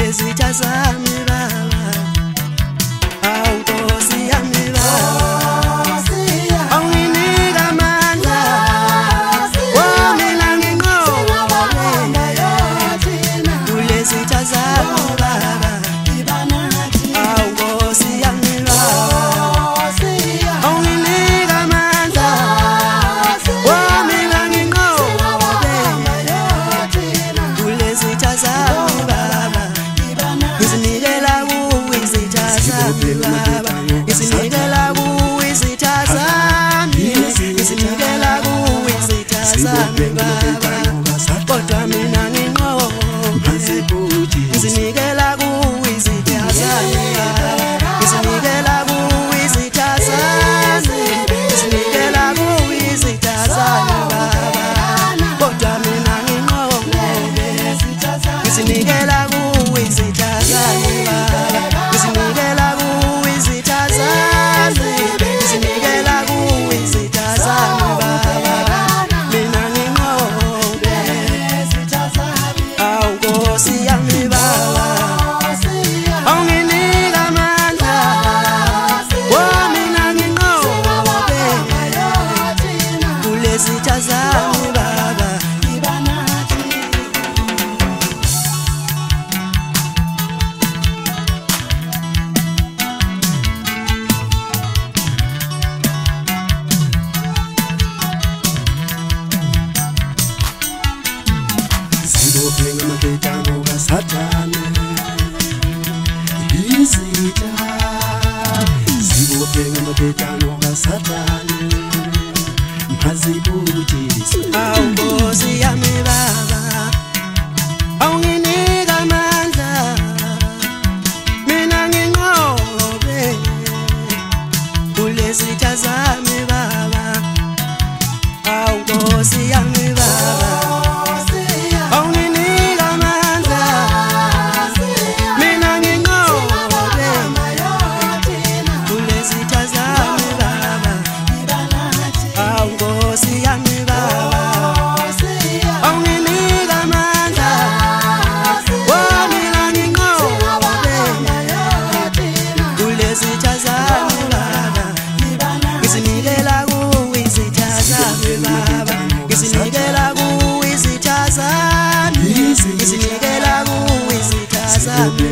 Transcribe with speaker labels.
Speaker 1: kulezitha zami baba, awu Nkosi yami baba, awunginika amandla wami nginqoba kulezitha zami baba, awu Nkosi yami baba, awunginika amandla wami nginqoba kulezitha zami baba, ngizinikela kuwe izitha zami baba, ngizinikela kuwe izitha zami, ngizinikela kuwe izitha zami baba, kodwa mina nginqoba, ngizinikela kuwe izitha zami baba, ngizinikela kuwe izitha zami, ngizinikela kuwe izitha zami baba, kodwa mina nginqoba, ngizinikela kuwe izitha zami baba, ngizinikela kuwe izitha zami, ngizinikela kuwe izitha zami baba, mina nginqobe, awu Nkosi yami baba, awunginika amandla wami nginqobe kulezitha zami baba.
Speaker 2: Sibophenga amaketamo kaSathane izitha, sibophenga amaketamo kaSathane mazibuthiswe,
Speaker 1: Awu Nkosi yami baba, awunginika amandla mina nginqobe kulezitha zami baba, awu Nkosi yami baba, awunginika amandla mina nginqobe kulezitha zami baba, awu Nkosi yami baba, awunginika amandla wami nginqobe kulezitha zami baba, ngizinikela kuwe izitha zami baba, ngizinikela kuwe izitha zami, ngizinikela kuwe izitha zami